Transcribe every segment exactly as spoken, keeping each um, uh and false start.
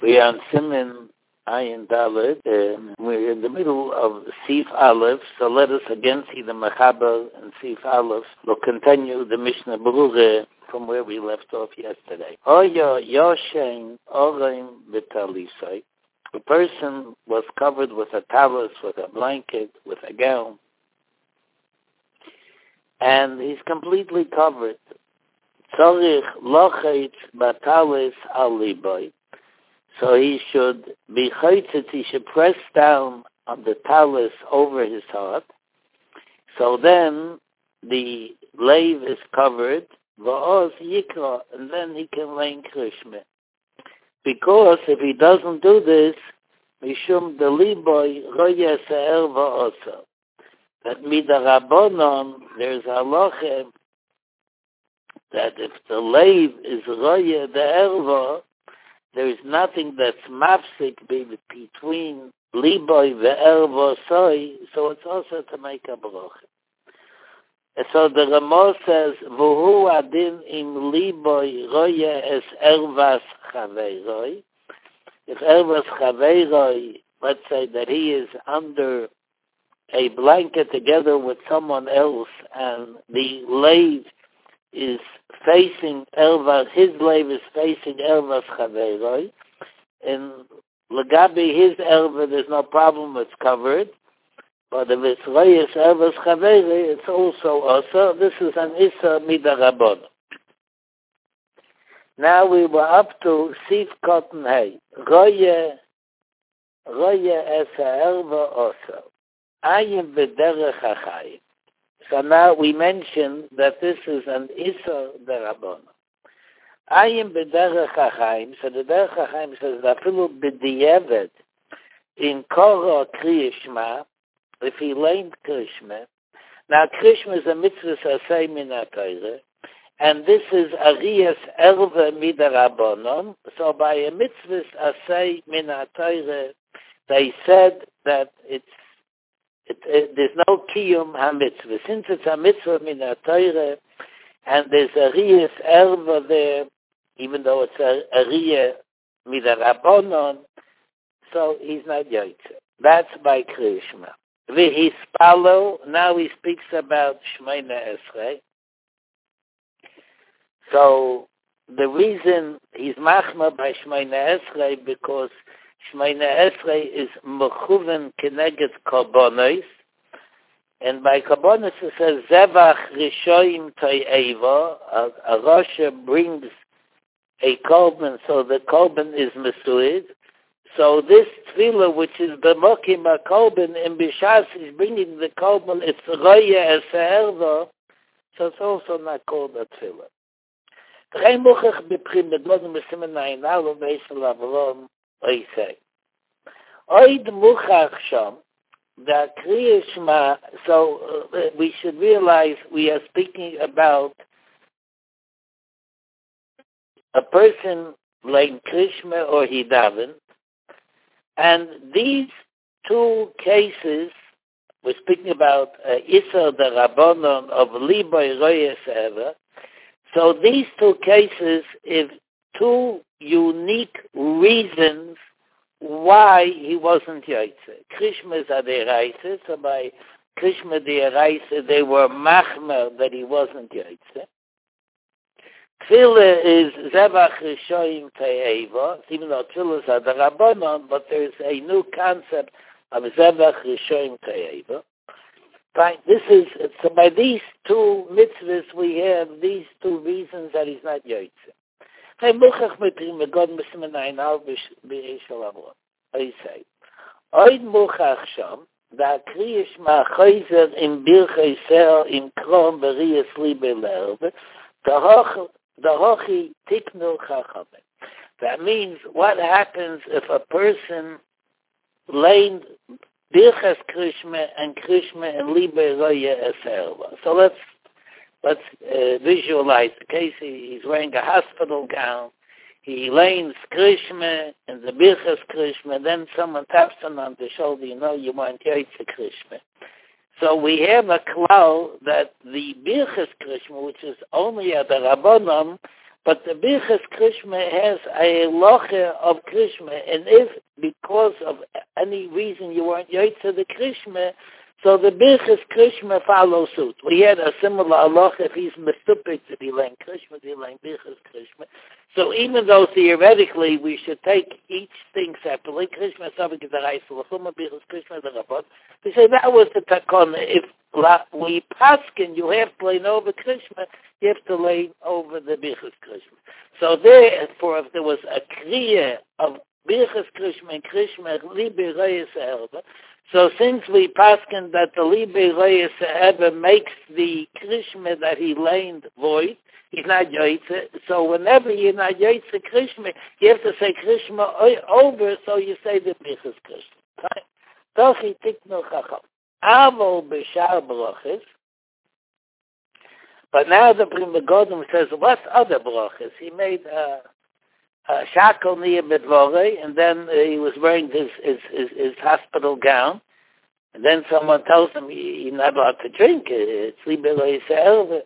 We are on Siman Ayin Dalet. Uh, we're in the middle of Sif Aleph, so let us again see the Mechaber and Sif Aleph. We'll continue the Mishnah Berurah from where we left off yesterday. Oya Yoshen Oreim B'Talisai. The person was covered with a talus, with a blanket, with a gown, and he's completely covered. Tzorich lochet batalis al liboy. So he should be chaytzit, he should press down on the talus over his heart. So then the lave is covered, va'oz yikra, and then he can lay in krishma. Because if he doesn't do this, mishum de liboy roya se'er va'osa. That midarabonon, there's halacha that if the lave is roya de erva, there is nothing that's mafsik between liboy ve'erva soy, so it's also to make a bracha. And so the Ramah says, Vuhu adin im liboy roya es ervas chaveiroi. If ervas chaveiroi, let's say that he is under a blanket together with someone else, and the lave is facing ervas, his lave is facing ervas chaveiroi, and legabi his erva, there's no problem, it's covered. But if it's Reyes Ervas Chaveri, it's also also. This is an Issa Midarabon. Now we were up to Sif Cotton Hay. Roye, Roye Esa Erva also. Ayim B'derech HaChayim. So now we mentioned that this is an Issa Darabon. Ayim B'derech HaChayim. So the Derech HaChayim says that Afilu B'diyevet in Koro Kriyishma, if he learned Krishma. Now, Krishma is a mitzvah asay min ha-Torah, and this is Arias Erva midarabonon. So by a mitzvah asay min ha-Torah, they said that it's it, it, there's no kiyum ha-mitzvah. Since it's a mitzvah min ha-Torah, and there's Arias Erva there, even though it's a Arias midarabonon, so he's not yotze. That's by Krishma. V'hispalo, now he speaks about Shemona Esrei. So the reason he's machma by Shemona Esrei, because Shemona Esrei is mechuven keneged korbanos, and by korbanos it says zevach rishoyim to'eva. A Rasha brings a korban, so the korban is mesuid. So this tefillah, which is b'mokim ha-kolben, in Bishas is bringing the kolben, it's roya es ha'erva, so it's also not called a tefillah. T'chei muchach b'prim bedlodim b'simen na'in alo b'esel avrom oisei. Oid muchach sham, the Kriya Shema, so uh, we should realize we are speaking about a person like Krishma or Hidaven. And these two cases, we're speaking about uh, Issa the Rabbanon of Liboy Royes Eva. So these two cases, if two unique reasons why he wasn't Yaitse. Krishma is Aderaisa, so by Krishma Aderaisa they were machmer that he wasn't Yaitse. Tefillah is Zevach Rishoyim Te'eva, even though Tefillah is the Rabbanon, but there's a new concept of Zevach Rishoyim Te'eva. Fine, this is, so by these two mitzvahs we have these two reasons that he's not Yotze. I say, Oid Muchach Sham, da Kriyish Ma Chayzer in Birchei Ser in Krom Beriyas Libe Lerbe, the Hochi Tiknu Chachamim. That means what happens if a person laid Birchas Krishma and Krishma and Libe Roya Eserva. So let's let's uh, visualize the case. He, he's wearing a hospital gown. He lays Krishma and the Birchas Krishma, and then someone taps him on the shoulder. You know, you want Yaitse Krishma. So we have a klal that the Birchas Krishma, which is only at the Rabbanon, But the Birchas Krishma has a locha of Krishma, and if because of any reason you weren't Yotze the Krishma, so the Birchas Krishma follows suit. We had a similar halacha if he's mistupik to be laying Krishma, to be laying Birchas Krishma. So even though theoretically we should take each thing separately, Krishma Savik is the Reis, Lachuma Birchas Krishma the Rabot, we say that was the takon. If we paskin, you have to lay over Krishma, you have to lay over the Birchas Krishma. So therefore, if there was a kriya of Birchas Krishma and Krishma, Libe Reyes Erba, so since we paskin that the Libe Reyes Erba makes the Krishma that he laid void, he's not Yoitze, so whenever you're not Yoitze Krishma, you have to say Krishma over, so you say the Birchas Krishma. Doch ich tik no chacham. Avol b'shar brachas. But now the Pri Megadim says, what other brachas? He made a, a shakel near Bedvore, and then uh, he was wearing his, his, his, his hospital gown. And then someone tells him he, he's not allowed to drink. It's libelo yisrael.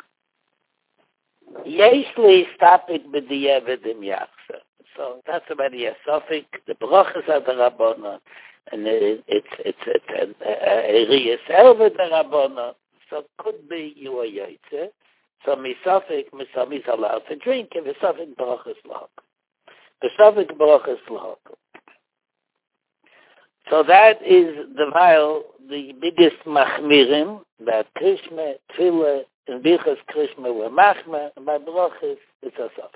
Yeshli stapik b'diyevedim yachsa. So that's already a suffix. The brachas are the Rabbanon. And it, it's it's it's a riyasel with the Rabbanon. So could be you are Yotze. So misafik misam is allowed to drink. And misafik brachas lahak. Misafik brachas lahak. So that is the while the biggest machmirim that Krishma, Tefillah, and Birchas Krishma were machmer, and by brachas it's a suffix.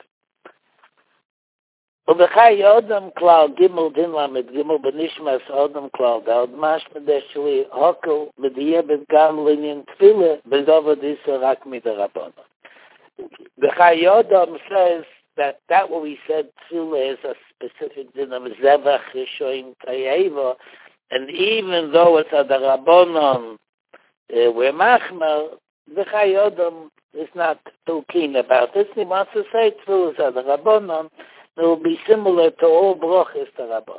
ובחי אדם כלל גימל דין למד גימל בנשמס אדם כלל דוד משמע דשלי הוקל בדיעבד גם לעניין תפילה בדובר דיסה רק מדרבנן. בחי אדם says that that what we said tefillah is a specific din of zevach rishoim tayeva, and even though it's a darabonon uh, we're machmer, בחi Adam is not too keen about this. He wants to say tefillah is a darabonon. It will be similar to all brachas to Rabban.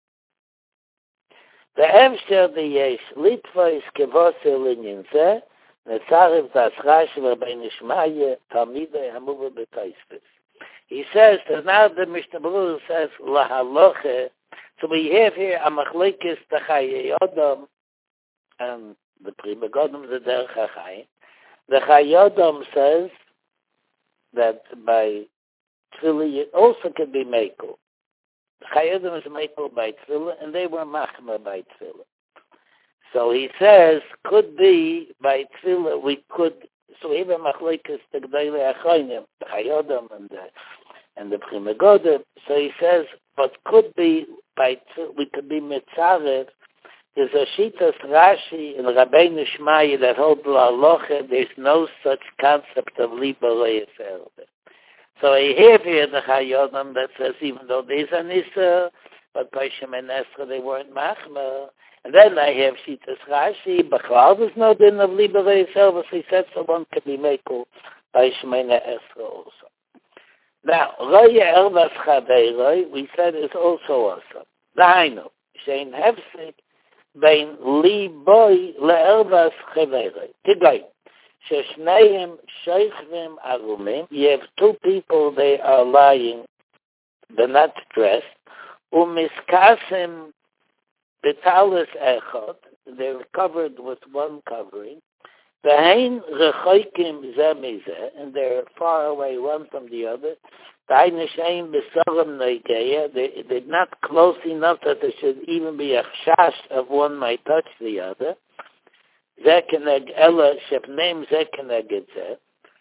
The Evsher the Yesh Litva is Kevose Linyan Zeh Netzarev Das Rashi Rabbeinu Shmaya Talmidei Hamuva B'Taisvis. He says that now the Mishnah Berurah says Lahaloche. So we have here a machlekes Chaye Adam and the Pri Megadim the Derech HaChaim. The Chaye Adam says that by Tefillah also could be Mekel. Chayadim is Mekel by Tefillah, and they were Machmer by Tefillah. So he says, could be by Tefillah, we could, so even Machlekes the Gdei Achayim, the Chayadim and the, and the Pri Megadim, so he says, but could be by Tefillah, we could be Mitzarev. There's a Shitas Rashi in Rabbeinu Shmaya that holds L'Aloche, there's no such concept of Liba Le'Yisrael. So I have here the Chayodim that says even though there's an Issa, but by Shemen Esra they weren't Machmer. And then I have Shitas Rashi, B'chlal there's no din of Liba Le'Yisrael, so he said so one can be Mekel by Shemen Esra also. Now, Roya Ervas Chaveiroi, we said is also awesome. Dainu, Shein Hefsik, Bein Liboi Le'ervas Chaveiroi. Tigay. Sheshneim Sheichvim Arumim. You have two people, they are lying, they're not dressed. Umiskasim Betalis Echot, they're covered with one covering. Vehein Rechoikim Zemizeh, and they're far away one from the other. Vehein Besarim Neigeya, they're not close enough that there should even be a chash of one might touch the other. Zekeneg Ella Shepneim Zekeneg Etzeh.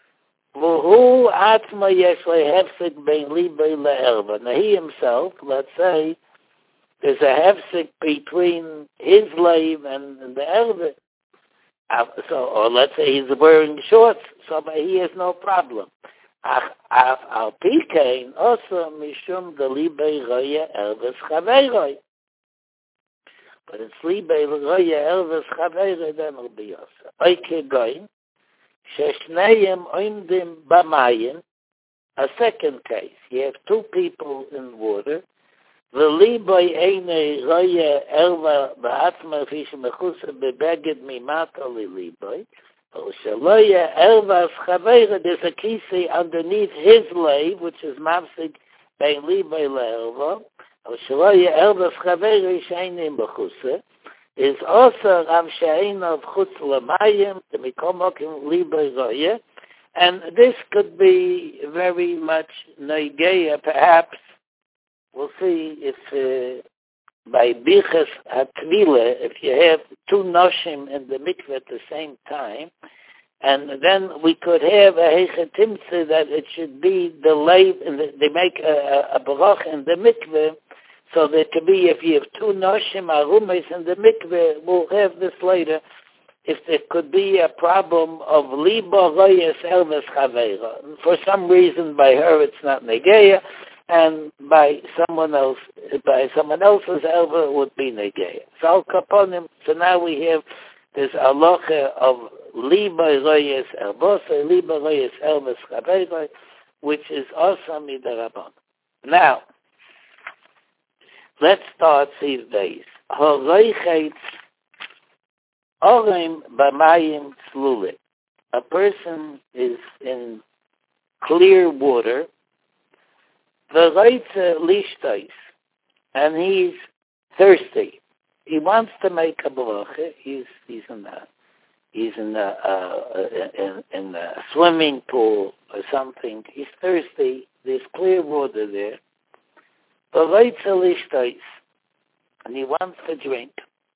Vuhu Atma Yeshle Hefsik Bein Libei Le'erva. Now he himself, let's say, there's a hefsik between his slave and the Erva. So, or let's say he's wearing shorts, so he has no problem. Al Pikein also Mishum the Libei Roya Ervas Chaveiroi. But it's Libei Roya Ervas Chaveiroi, then it'll be also. Oike Goin, Sheshneim Oimdim Bamayim, a second case. You have two people in water. The Libei Eine Roya Erva Ba'atma Fish Mechusa Bebeged Mimata Li Libei. Shaloya Elvas Chaveira, there's a kisi underneath his lave, which is Mafsik Bein Libay Le'elva. Shaloya Elvas Chaveira Shainim B'chusa. Is also Ram Shein of Chutz L'mayim, the Mikomokim Libay Roya. And this could be very much Neigeya, perhaps. We'll see if uh, by Bichas HaTvila, if you have two Noshim in the mikveh at the same time, and then we could have a Hechatimtze that it should be the lave, and they make a, a, a Barach in the mikveh, so there could be, if you have two Noshim Arumes in the mikveh, we'll have this later, if there could be a problem of Liba Royes Elves Chaveira. For some reason, by her it's not Negeya, and by someone else, by someone else's elva it would be Negeya. So Al Kaponim, so now we have this alocha of Liba Royes Elbosa, Liba Royes Elves Chaveira, which is also Midarabon. Now, let's start these days. Horoichetz Orem Bamayim Tzlulim. A person is in clear water, V'roitze lishtais, and he's thirsty. He wants to make a bracha. He's he's in a he's in a, uh, in, in a swimming pool or something. He's thirsty. There's clear water there. V'roitze lishtais, and he wants to drink.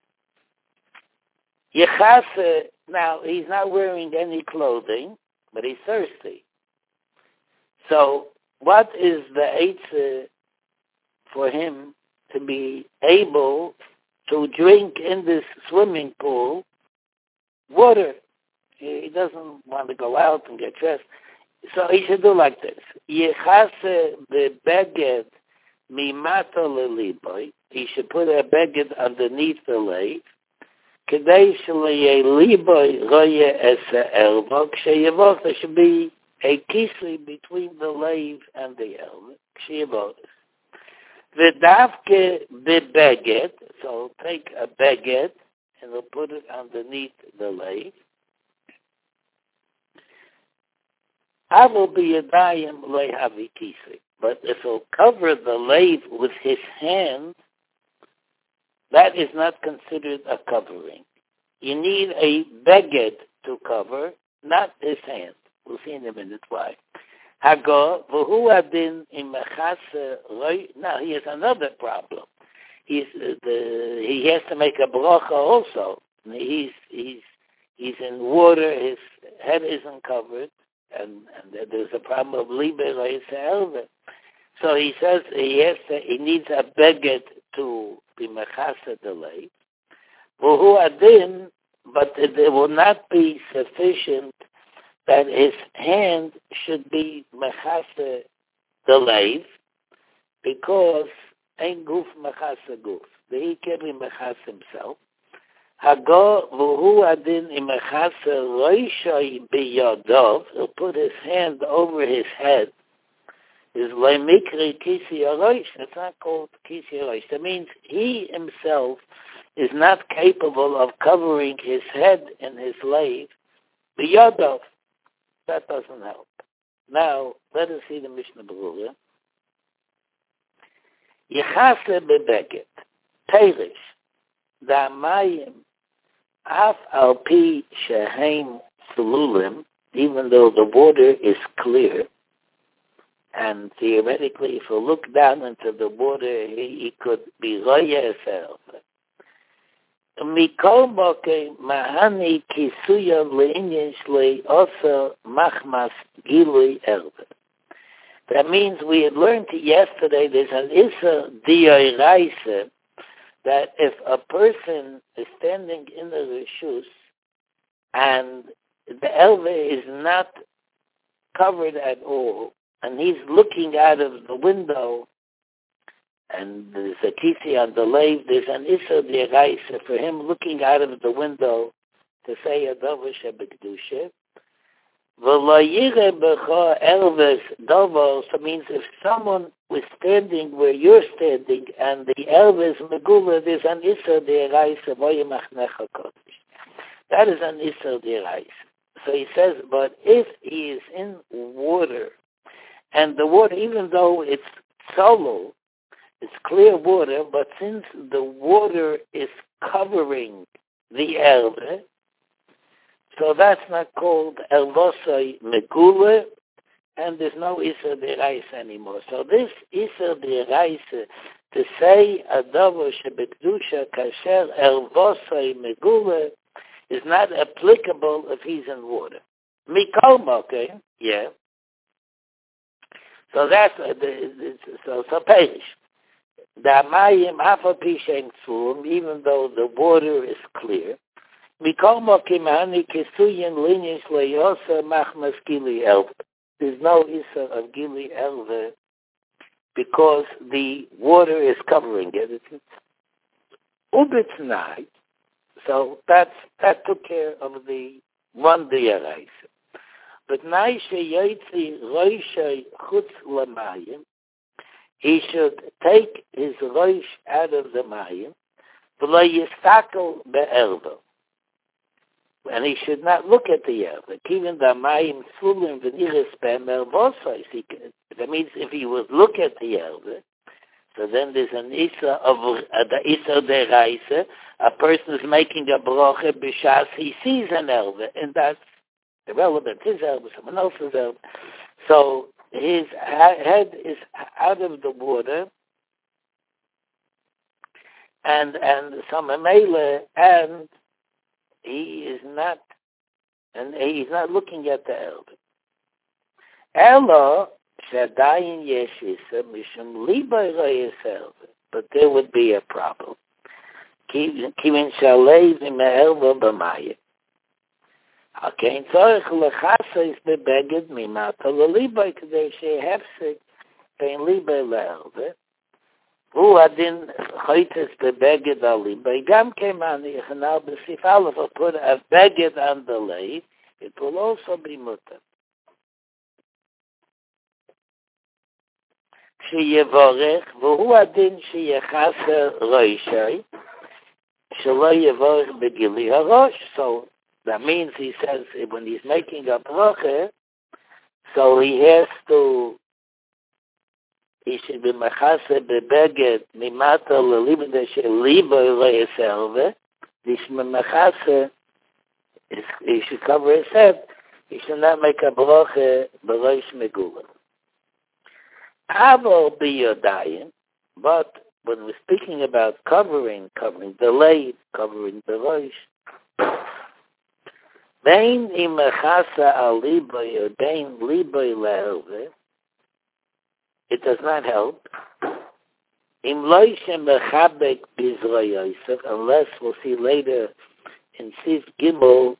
Yechase, now he's not wearing any clothing, but he's thirsty. So, what is the eitzah for him to be able to drink in this swimming pool water? He doesn't want to go out and get dressed. So he should do like this. Yechase bebeged mimato leliboy. He should put a beged underneath the lave. Kedei shleye liboy roye esa elbo. Ksheyevot, there should be a kisui between the lave and the elbow. Kshiyavotis. V'davke bebeged, so take a beged and we'll put it underneath the lave. Avol biyadayim lehavi kisui. But if he'll cover the lave with his hand, that is not considered a covering. You need a beged to cover, not his hand. We'll see in a minute why. Hago, v'hu adin im mechase roi. Now he has another problem. He's uh, the he has to make a bracha also. He's he's he's in water. His head isn't covered, and, and there's a problem of libe rois. So he says he has to, he needs a beged to be mechase the lave. V'hu adin, but it will not be sufficient that his hand should be mechase the lave, because ein guf mechase guf. He can be mechase himself. Hago v'hu adin im mechase roishai biyadov. He'll put his hand over his head. Is le'mikri kisi aroish. It's not called kisi aroish. That means he himself is not capable of covering his head in his lave biyadov. That doesn't help. Now, let us see the Mishnah Berurah. Yechase bebeket, Teirish, Da'amayim, Af al pi sheheim tzlulim, even though the water is clear, and theoretically, if you look down into the water, he, he could be roya eself. Mikol moke mahani kisuya le'inyin shlei osa machmas gilui erbe. That means we had learned yesterday there's an issa dioiraisa that if a person is standing in the reshus and the elve is not covered at all, and he's looking out of the window, and there's a kisi on the lave, there's an issa dioiraisa for him looking out of the window to say a davar shebekdusha. V'layire b'cha elves davar, so means if someone was standing where you're standing and the elves megula, there's an issa dioiraisa v'yemachnecha kodesh. That is an issa dioiraisa. so he says, but if he is in water, and the water, even though it's solo, it's clear water, but since the water is covering the erve, so that's not called elvosai megule, and there's no Isser D'Oraisa anymore. So this Isser D'Oraisa, to say Adavo Shebekdusha Kasher Elvosai Megule, is not applicable if he's in water. Mikol okay, yeah. So that's uh, the, so so perish. The Amayim Afapi Shem Tzum, even though the water is clear. Mikol Mokim Hani Kesuyin Linish Leyosa Machmas Gili Elv. There's no Issa of Gili Elve because the water is covering it. It's Ubitz night. So that's, that took care of the one D'Oraisa. But Naishe Yaitzi Roishay Chutz Lamayim, he should take his Roish out of the Mayim, V'lo Yistakel Be'erbo. And he should not look at the Erve. Even the Mayim Tzulim V'niris Be'mervosais. That means if he would look at the Erve, so then there's an Issa of uh, the Issa D'Oraisa. A person is making a bracha b'shas he sees an Erve, and that's irrelevant. His Erve, someone else's Erve. So his head is out of the water, and and some Amela, and he is not, and he's not looking at the Erve. Elo shadayin yeshisa mishum libay royes, but there would be a problem. Kivin shalei v'me'elva b'mayim. Hakein tzorich lechasais bebeged mimata l'libay k'dei shehefsik bein libay le'elva. Hu adin choites bebeged al-libay. Gam kemani yechanal b'sif aleph, or put a beged on the leib, it will also be mutter. Sheyevorech, v'hu adin sheyechaser roishay, shelo yevorech begili harosh. So that means he says when he's making a bracha, so he has to, he should be mechase bebeged mimata lelibde shelibo royeserve. He should be mechase, he should cover his head. He should not make a bracha b'rosh megula. Avo biyodayim, but when we're speaking about covering, covering the leib, covering the rosh, bein imachasa al liboy or bein liboy le'elve, it does not help. Im loishem mechabek bizro Yosef, unless we'll see later in Sif Gimel,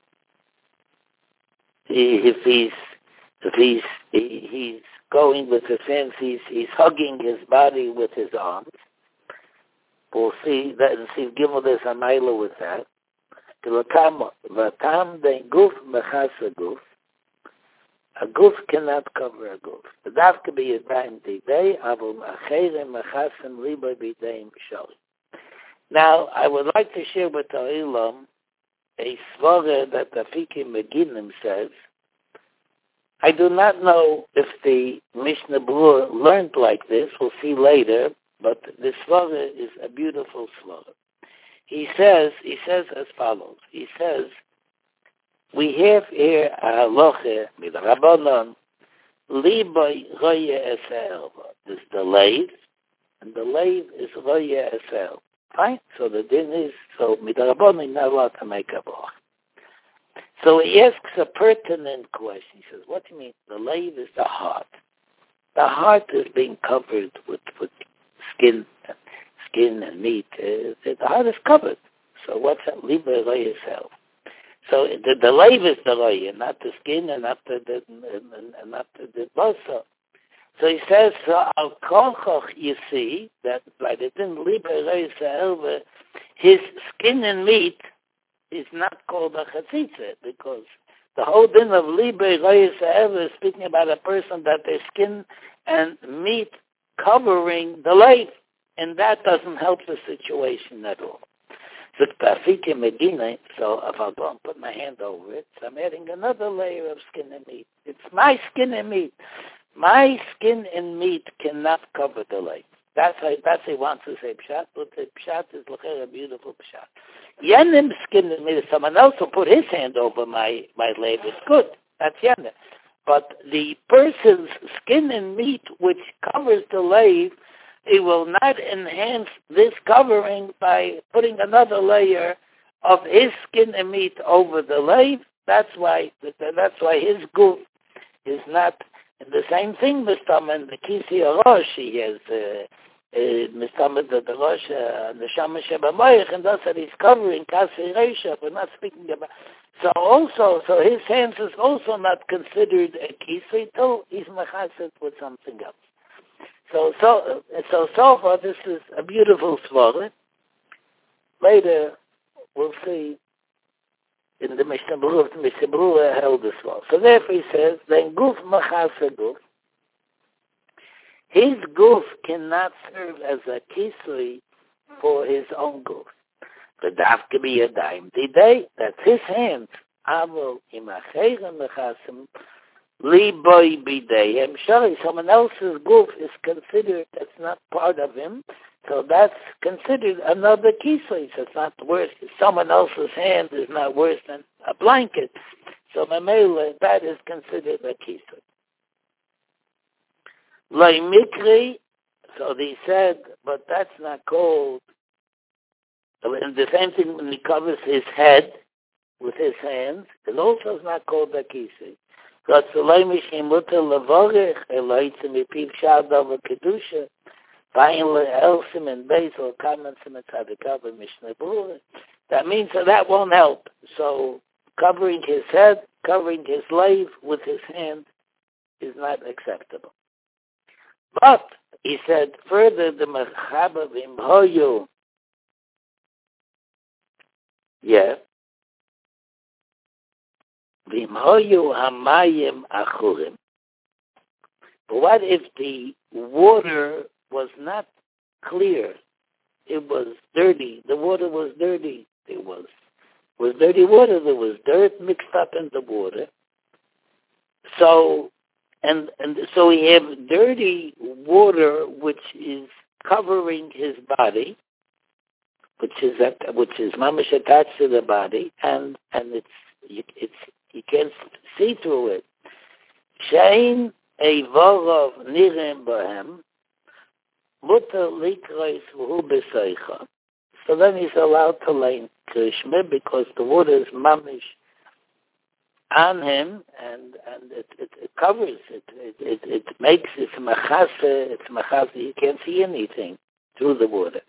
if he's if he's he's going with his hands, he's, he's hugging his body with his arms. We'll see that in Sif Gimel there's a mila with that. A goof cannot cover a goof. The daf could be a time today. Now, I would like to share with the Olam a svara that the Afiki Meginim says. I do not know if the Mishnah Berurah learned like this. We'll see later. But the svara is a beautiful svara. He says, he says as follows. He says, we have here a halacha midrabanan libay roye esel. This is the leib, and the leib is roye esel. Fine. So the din is so midrabanan is not allowed to make a bracha. So he asks a pertinent question. He says, "What do you mean? The leib is the heart. The heart is being covered with with skin." Skin and meat, uh, the heart is covered. So what's that? Libay roye esel. So the, the leib is the roye, not the skin and not the, the and, and not the, the basa. So he says, so al kolchoch, you see that by the din libay roye esel, his skin and meat is not called a chatzitza, because the whole din of libay roye esel is speaking about a person that their skin and meat covering the leib. And that doesn't help the situation at all. Zukta Medina, so if I go and put my hand over it, so I'm adding another layer of skin and meat. It's my skin and meat. My skin and meat cannot cover the layer. That's how, that's how he wants to say pshat, but the pshat is a beautiful pshat. Yenim skin and meat, someone else will put his hand over my, my layer. It's good. That's yenim. But the person's skin and meat, which covers the layer, it will not enhance this covering by putting another layer of his skin and meat over the layer. That's why, that's why his goof is not the same thing, Mistaman, the Kisi Rosh, he has, uh, Mistaman, the Rosh, the Shama Sheba Moich, and that's that he's covering Kasi Reisha, we're not speaking about. So also, so his hands is also not considered a Kisi till he's Mechasset with something else. So, so, so, so far, this is a beautiful svara. Later, we'll see in the Mishnah Berurah, the Mishnah Berurah held this one. So therefore he says, then guf machasa guf, his guf cannot serve as a kisui for his own guf. The daf can be a dime today, that's his hands. Avo imachera mechasim, li boy bidei. Sorry, someone else's guf is considered, that's not part of him. So that's considered another kisui. So it's not worse. Someone else's hand is not worse than a blanket. So mamela, that is considered a kisui. Lay mikri, so they said, but that's not called. And the same thing when he covers his head with his hands, it also is not called a kisui. Because the lay mishim mutter lavorich eloitzim mipiv shadav kedusha. That means that that won't help. So covering his head, covering his slave with his hand is not acceptable. But he said further, the mechaba v'imhoyu, yeah, v'imhoyu hamayim achurim. But what if the water was not clear? It was dirty. The water was dirty. It was was dirty water. There was dirt mixed up in the water. So and and so we have dirty water which is covering his body, which is that which is mamish attached to the body, and and it's it's you can't see through it. Shein eivorov nirem bohem. So then he's allowed to lay krishma because the water is mamish on him, and and it, it, it covers it. It, it. it makes it's machase. It's machase. You can't see anything through the water.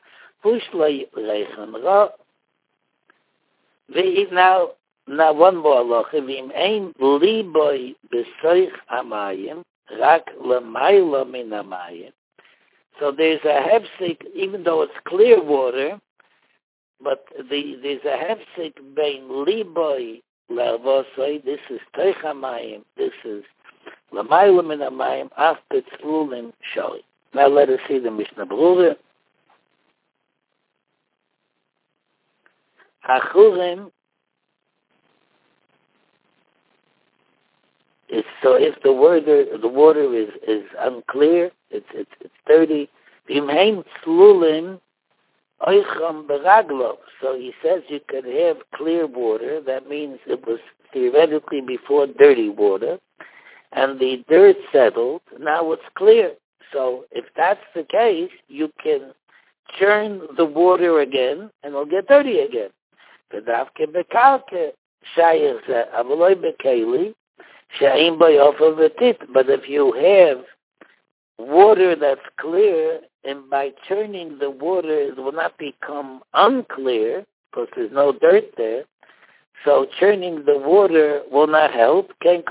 Now, now one more loch. V'im ein liboy b'soich hamayim rak l'mayla min hamayim. So there's a hefsek, even though it's clear water, but the, there's a hefsek bein liboy le'avosoi. This is teich hamayim. This is l'mayla min hamayim af petzlulim sholi. Now let us see the Mishnah Berurah. Achurim. It's, so if the water the water is, is unclear, it's it's it's dirty. V'imheim tzlulim oicham beraglo. So he says you could have clear water. That means it was theoretically before dirty water, and the dirt settled. Now it's clear. So if that's the case, you can churn the water again, and it'll get dirty again. V'davke bekalke shayir zeh avoloi bekeli. But if you have water that's clear, and by churning the water, it will not become unclear, because there's no dirt there, so churning the water will not help. It's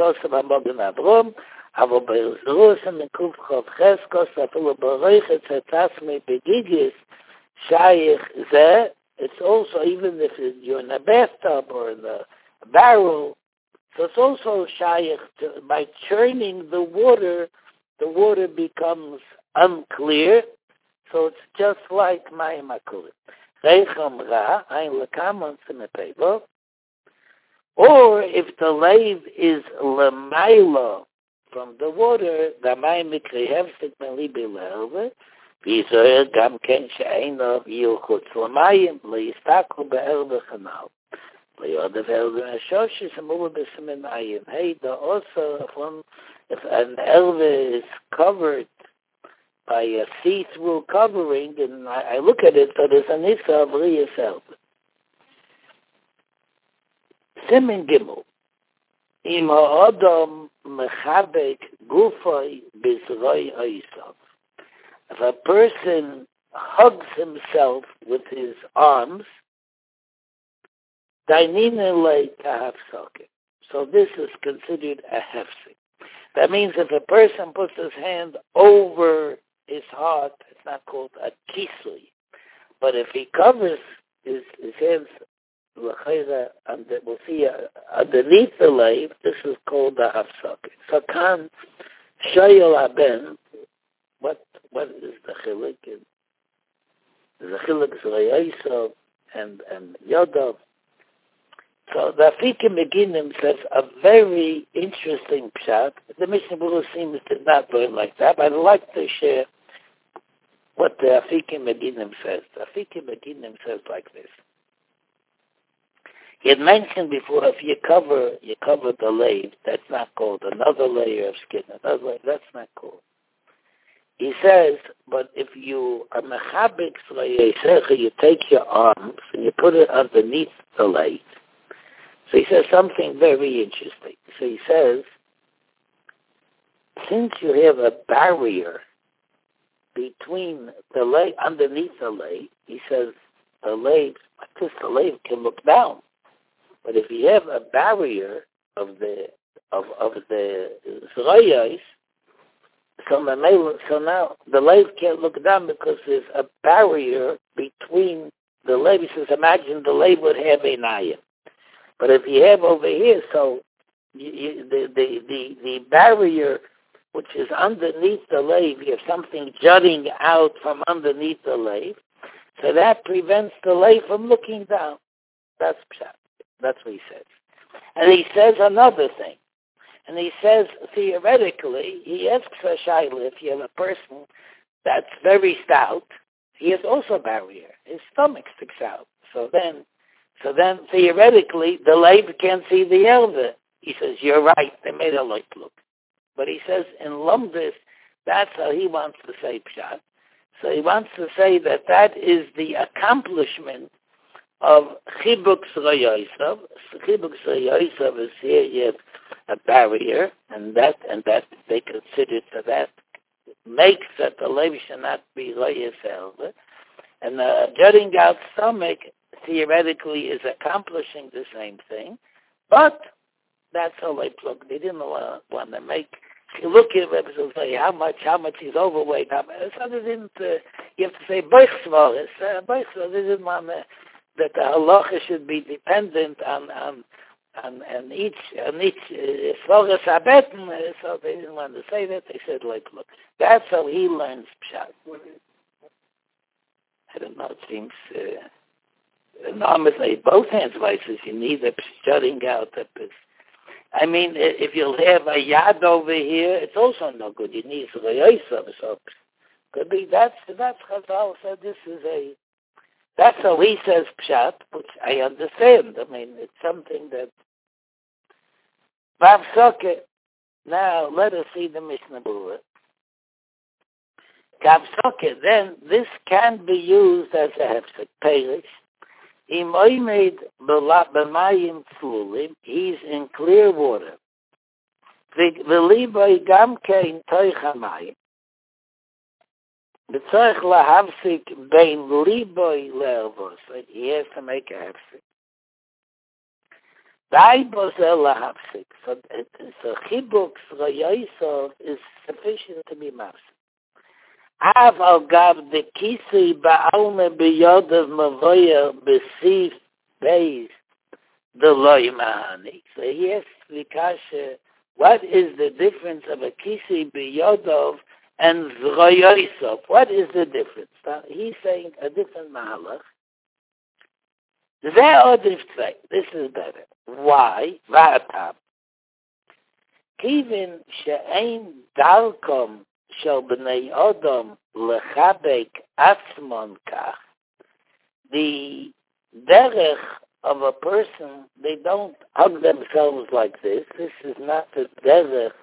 also, even if you're in a bathtub or in a barrel, so it's also shaykh, to, by churning the water, the water becomes unclear. So it's just like mayim akurim. Reicham Ra, Ein Lekaman Simepeva, or if the lave is Lemaila from the water, Gamay Mikri Hefsik Melibi Le'elve, V'Yisrael Gam Ken She'einav Yilchutz L'mayim L'Yistaku Be'elve Chanal. L'Yodev Elve Neshoshis Amula B'Simin Ayim. Hey, the also, if an elve is covered by a see-through covering, and I, I look at it, so there's an issa of Riyas elve. Simin Gimel. Im ha'odom mechabek gufay b'zroi ha'yisav. If a person hugs himself with his arms, daininen le kahafsake. So this is considered a hefsek. That means if a person puts his hand over his heart, it's not called a kisui. But if he covers his, his hands, and we'll see uh, underneath the lave, this is called the hafsake. So kan shayel haben, what what is the chilik? The chilik is Reyaisov and and Yodov. So the Afikim Meginim says a very interesting pshat. The Mishnah Berurah seems to not learn like that, but I'd like to share what the Afikim Meginim says. The Afikim Meginim says like this. He had mentioned before, if you cover you cover the lave, that's not called another layer of skin. Another layer, that's not called. He says, but if you are mechabik s'layesecha, you take your arms and you put it underneath the lave. So he says something very interesting. So he says, since you have a barrier between the lave, underneath the lave, he says the lave, because the lave can look down. But if you have a barrier of the of of the zroyos, so, so now the lave can't look down because there's a barrier between the lave. He says, imagine the lave would have a nayim. But if you have over here, so you, you, the, the the the barrier which is underneath the lave, you have something jutting out from underneath the lave, so that prevents the lave from looking down. That's pshat. That's what he says. And he says another thing. And he says, theoretically, he asks a shayla, if you have a person that's very stout, he has also a barrier. His stomach sticks out. So then, so then theoretically, the lave can't see the elder. He says, you're right, they made a light look. But he says, in Lumdis, that's how he wants to say pshat. So he wants to say that that is the accomplishment of Chibuk Srayaisov. Chibuk Srayaisov is here, you have a barrier, and that, and that they consider that that makes that the lave should not be Rayas Elva. And the jutting out stomach, theoretically, is accomplishing the same thing, but that's how they plug. They didn't want, want to make, if you look at it, and say how much, how much he's overweight, how much, so they didn't, uh, you have to say, Beichsvaris, uh, Beichsvaris, they didn't want to, that the halacha should be dependent on on on, on each on each svogas uh, abeten. So they didn't want to say that. They said, like, look, that's how he learns pshat. I don't know. It seems uh, enormous. Both hands vices. You need a jutting out. A I mean, if you'll have a yad over here, it's also no good. You need reyosav. So could be that's that's Chazal said. This is a That's how he says pshat, which I understand. I mean, it's something that Bav Soket. Now let us see the Mishnah Berurah. Bav Soket. Then this can be used as a hefsek perish. Im oimed b'mayim tzulim. He's in clear water. V'liboy gam kein toich hamayim. B'tzorich lahavsik bein liboy le'elvos. He has to make a hafsik. Daibos el lahavsik. So, so chibuk sroyoisov is sufficient to be mafsik. Av al gav de kisi ba'alme b'yodav mavoyer b'sif beis the loy mahani. So he asks the kasha, what is the difference of a kisi b'yodav and Zroyoisov? What is the difference? Now, he's saying a different mahalach. Zeh odif tzvei. This is better. Why? Va'atam. Kivin she'ein dalkom shel b'nei odom lechabek atzmon kach. The derech of a person, they don't hug themselves like this. This is not the derech.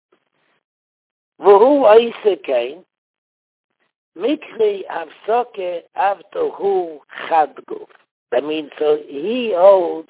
V'hu oisekain mikri avsoke avtohu chadguf. That means, so he holds,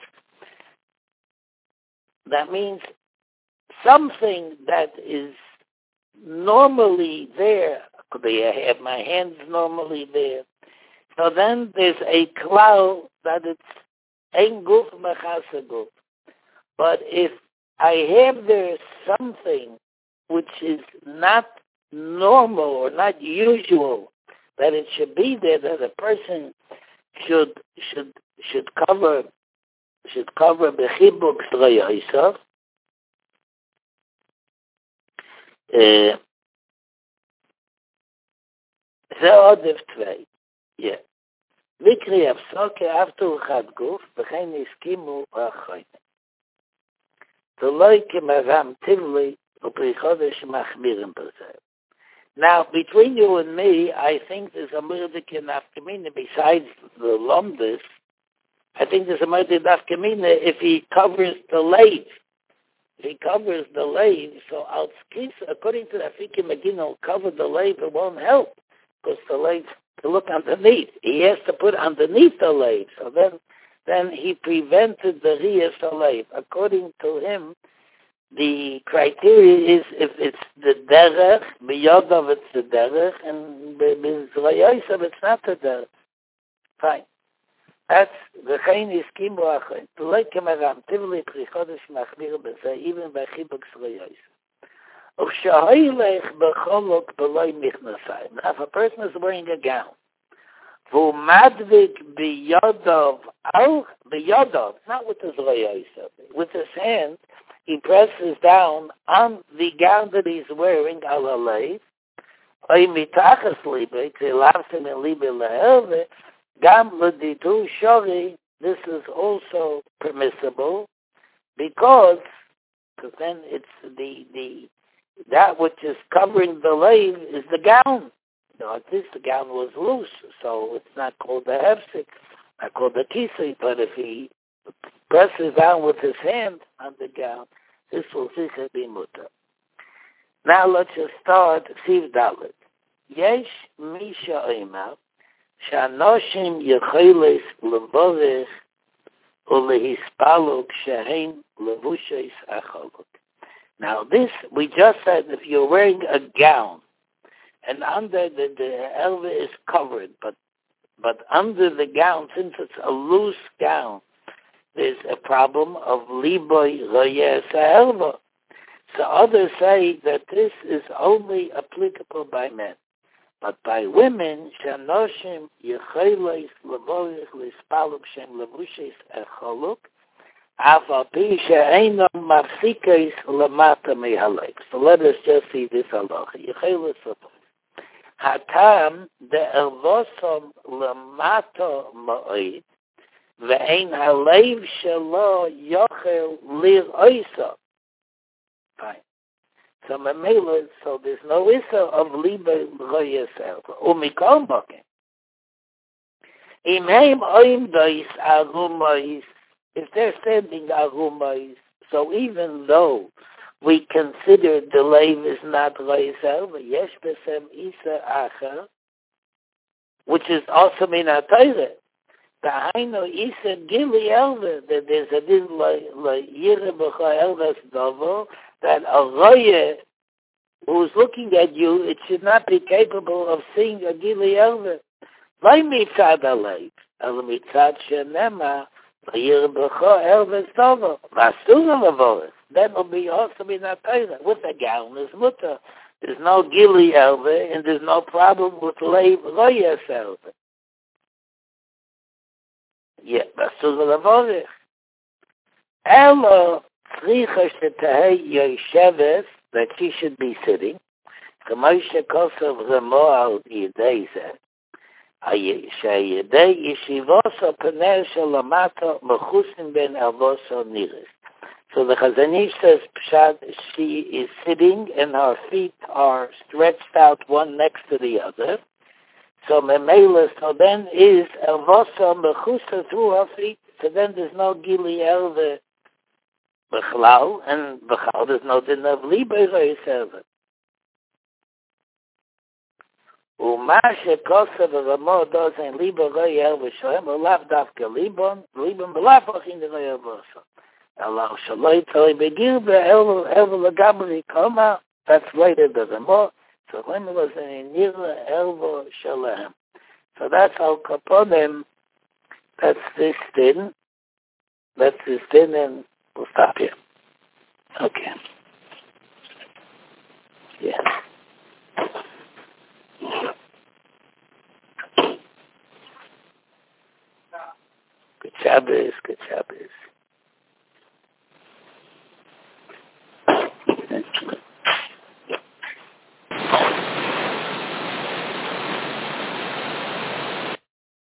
that means something that is normally there. I have my hands normally there. So then there's a cloud that it's ein guf mechasa guf. But if I have there something which is not normal or not usual, that it should be there, that a person should should should cover should cover bechibuk srayosov. Uh, זה עודף תווי. Yeah. מקרי הפסוקה אבטו אחד גוף, וכן הסכימו האחרונים. תלוי כמרם טבלי, ופרי חודש מחמירים בזה. Now, between you and me, I think there's a murdik in Afkamina, besides the Lomdus, I think there's a murdik in Afkamina if he covers the lathe. If he covers the lathe, so Alskis, according to the Afiki Magina, will cover the lathe, it won't help, because the lathe, to look underneath, he has to put underneath the lathe, so then then he prevented the Riyas lathe. According to him, the criteria is if it's the derech, b'yodov it's the derech, and b'zrayosav it's not the derech. Fine. That's the chayin iskimu achayin. T'loi kemaram tivli prichodesh machmir b'zeh, even by chibuk zrayosav. U'shahoylech b'cholok b'loi michnasayim. Now, if a person is wearing a gown, v'u madvik b'yodov, al b'yodov, not with his zrayosav, with his hand, he presses down on the gown that he's wearing, al halayv, oy mitachas libe, tzilavsim in libe lehelve, gam l'ditu shori, this is also permissible, because, because then it's the, the, that which is covering the lave is the gown. You know, at least the gown was loose, so it's not called the hefsek, not called the kisei, but if he presses down with his hand on the gown, this will sicher be mutter. Now let's just start Siv Dalet. Yesh Misha Oimah Shanoshim Yecholes Levorech Ulehispaluk Shehein Levushes Acholuk. Now this, we just said, if you're wearing a gown and under the, the elva is covered, but but under the gown, since it's a loose gown, there's a problem of liboy royes elva. So others say that this is only applicable by men. But by women, shanoshim yecholes levorich lispaluk shem levushes echoluk, aval pi she'einam mafsikes lamata mehalek. So let us just see this halacha. Yecholes levorich. Hatam de elvosom lamata ma'id, ve'ein halev shelo yochel lir oisa. Fine. So Mamela, so there's no issa of liba royes elva. Umikol boken. Imheim oim dois arumais. If they're standing arumais, so even though we consider the lave is not royes elva, yesh besem isa acher, which is also min ha-Torah. The Haino isa gili elva, that there's a din la yire b'cha elva's dovo, that a roye who's looking at you, it should not be capable of seeing a gili elva. Vay mitzad alayv, el mitzad shenema, la yire b'cha elva's dovo, vasura levorech. That will be also in a Torah. With a gown, there's mutter. There's no gili elva, and there's no problem with leiv royes elva. Yeah, vasura levorech. Elo tzricha shetahei yosheves, that she should be sitting. K'moshe kosov remo al yidei zeh. שידי ישיבוסו פניה של למטה מחוסים בין אלבוסו נירס. So the Chazanish says, Pshat, she is sitting and her feet are stretched out one next to the other. So Memela, so then is Elvosa Mechusa through her feet. So then there's no Gili Elve Bechlal, and Bechlal there's no din of Liber Yoselva. Uma shekosa v'ramo dozen Liber Yoselva Shoem, Olav Davka Libon, Libon B'lav Achin Yoselva. Allah Shaloi Toli Begil Be'el Elva Lagabri Koma, that's later the Ramo. So when it was in Nira Elvo Shalem. So that's Al Kaponim, that's this din, that's this din, and we'll stop here. Okay. Yeah. Good Shabbos, good Shabbos.